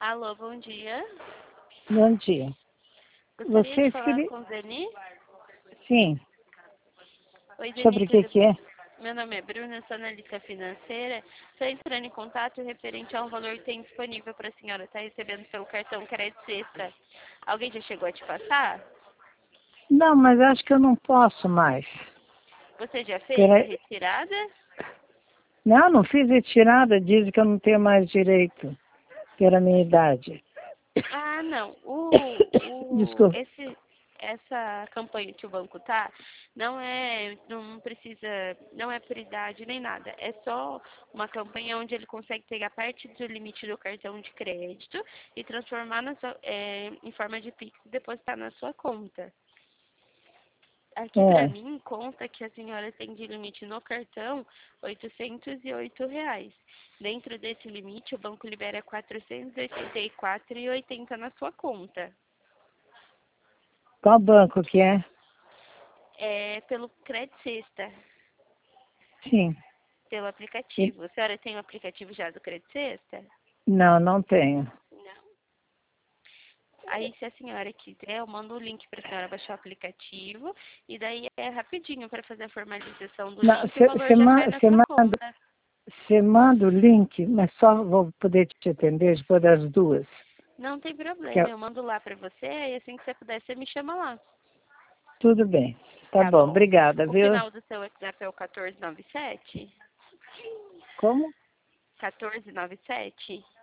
Alô, bom dia. Bom dia. Gostaria Você de falar escreve... com Zeni? Sim. Oi, Zeni, Sobre o que tudo que é? bem? Meu nome é Bruna, sou analista financeira. Estou entrando em contato referente a um valor que tem disponível para a senhora estar recebendo pelo cartão Crédito Sexta. Alguém já chegou a te passar? Não, mas acho que eu não posso mais. Você já fez a Peraí. retirada? Não fiz retirada. Diz que eu não tenho mais direito pela minha idade. Ah, não. Desculpa. Essa campanha que o banco tá, não precisa, não é por idade nem nada. É só uma campanha onde ele consegue pegar parte do limite do cartão de crédito e transformar em forma de Pix e depositar na sua conta. Aqui para É. mim conta que a senhora tem de limite no cartão R$ 808. Dentro desse limite, o banco libera R$ 484,80 na sua conta. Qual banco que é? É pelo Crédito Sexta, Sim. pelo E... aplicativo. A senhora tem o aplicativo já do Crédito Sexta? Não tenho. Não. Aí, se a senhora quiser, eu mando o link para a senhora baixar o aplicativo. E daí é rapidinho para fazer a formalização do Não, link e o valor já cai na sua conta. você manda o link, mas só vou poder te atender depois das 2. Não tem Que problema, é... eu mando lá pra você e assim que você puder, você me chama lá. Tudo bem. Tá Tá bom, bom? obrigada, O viu? final do seu WhatsApp é o 1497? Como? 1497?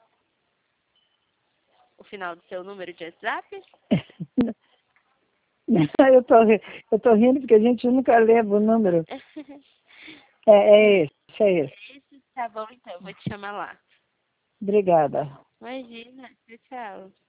O final do seu número de WhatsApp? Eu tô rindo porque a gente nunca leva o número. É esse, é esse. Esse, tá bom então, eu vou te chamar lá. Obrigada. Imagina, tchau, tchau.